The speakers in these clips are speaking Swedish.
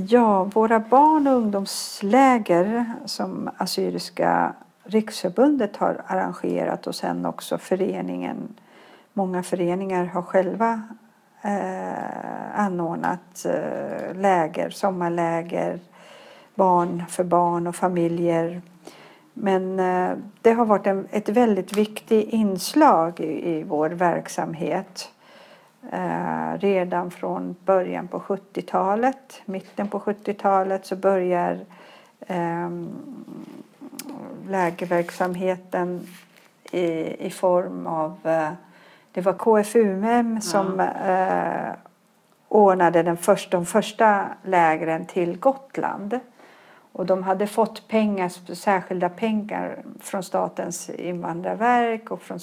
Ja, våra barn- och ungdomsläger som Assyriska riksförbundet har arrangerat och sen också föreningen. Många föreningar har själva anordnat läger, sommarläger, för barn och familjer. Men det har varit ett väldigt viktigt inslag i vår verksamhet. Redan från början på 70-talet, mitten på 70-talet så börjar lägerverksamheten i form av det var KFUM som ordnade de första lägren till Gotland. Och de hade fått särskilda pengar från Statens invandrarverk och från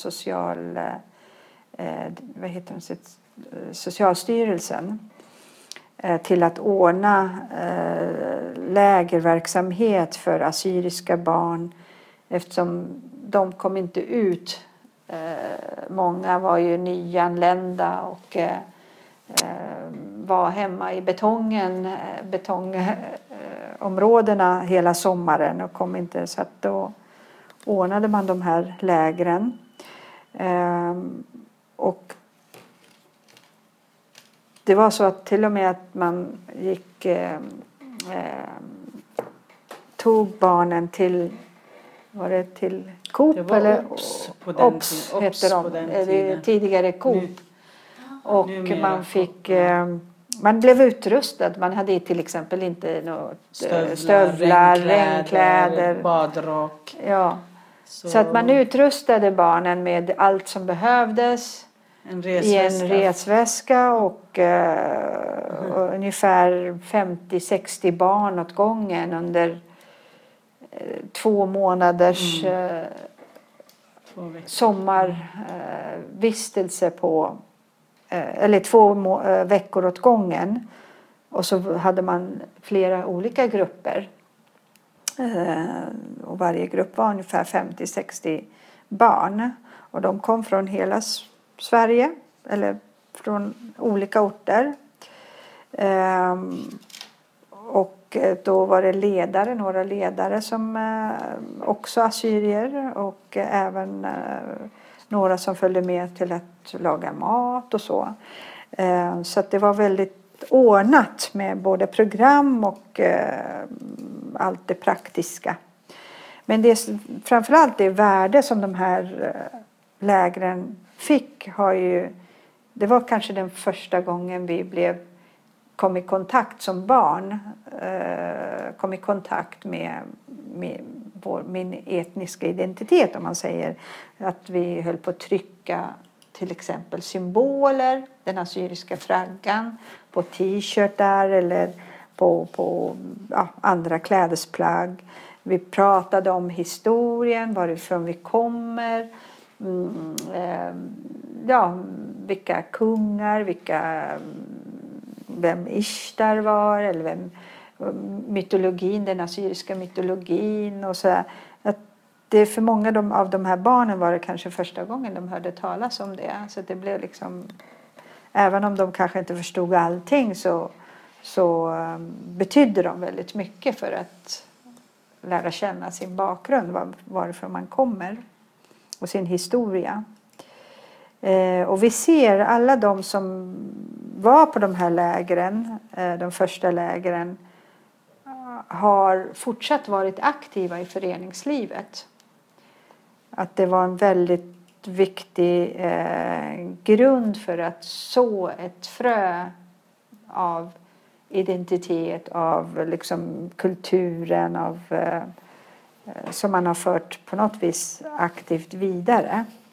Socialstyrelsen till att ordna lägerverksamhet för assyriska barn eftersom de kom inte ut. Många var ju nyanlända och var hemma i betongområdena hela sommaren och kom inte, så att då ordnade man de här lägren. Och det var så att till och med att man tog barnen till Coop eller Ops hette de, tidigare Coop. Och man blev utrustad. Man hade till exempel inte något stövlar, regnkläder, badrock. Ja. Så att man utrustade barnen med allt som behövdes i en resväska och ungefär 50-60 barn åt gången under 2 månaders sommarvistelse på eller 2 veckor åt gången. Och så hade man flera olika grupper. Och varje grupp var ungefär 50-60 barn. Och de kom från hela Sverige eller från olika orter. Och då var det några ledare som också assyrier och även några som följde med till att laga mat och så. Så att det var väldigt ordnat med både program och allt det praktiska. Men framförallt det värde som de här lägren fick det var kanske den första gången vi kom i kontakt som barn. Kom i kontakt med min etniska identitet, om man säger. Att vi höll på att trycka till exempel symboler, den assyriska flaggan, på t-shirtar eller på andra klädesplagg. Vi pratade om historien, varifrån vi kommer. Vilka kungar, vem Ishtar var eller mytologin, den assyriska mytologin och så. Att det för många av de här barnen var det kanske första gången de hörde talas om det. Så det blev liksom, även om de kanske inte förstod allting så betydde de väldigt mycket för att lära känna sin bakgrund, varifrån man kommer och sin historia. Och vi ser alla de som var på de här lägren, de första lägren, har fortsatt varit aktiva i föreningslivet. Att det var en väldigt viktig grund för att så ett frö av identitet, av liksom kulturen, som man har fört på något vis aktivt vidare.